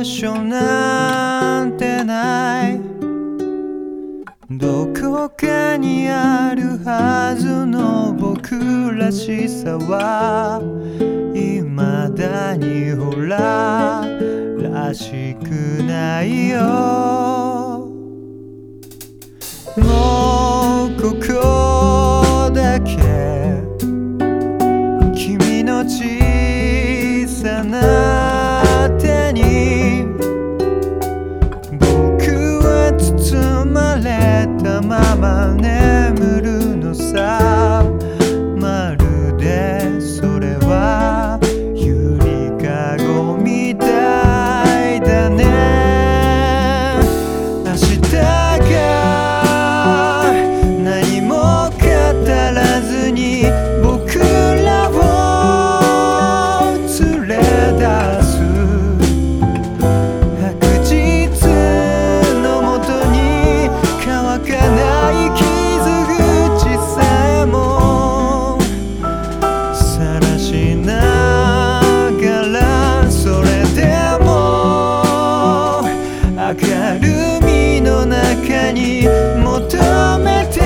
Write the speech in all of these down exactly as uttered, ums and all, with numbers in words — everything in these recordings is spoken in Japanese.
場所なんてない、どこかにあるはずの僕らしさは未だにほららしくないよ。もうここだけ君の小さな手に僕は包まれたまま眠るのさ。まるでそれはゆりかごみたいだね。明日が何も語らずに僕らを連れ出す、白日のもとに乾かない傷口さえも晒しながら、それでも明るみの中に求めて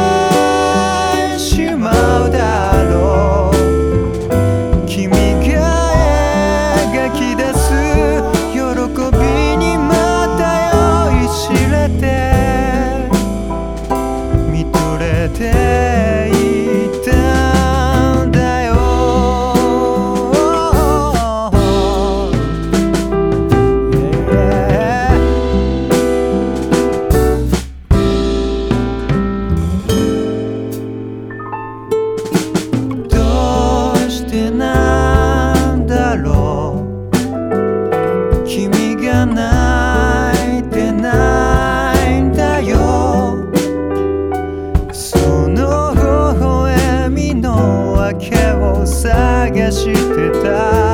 しまうだろう。君が描き出す喜びにまた酔いしれて見とれていたんだよ。どうしてなんだろう、君が泣いてないんだよ。その微笑みの訳を探してた。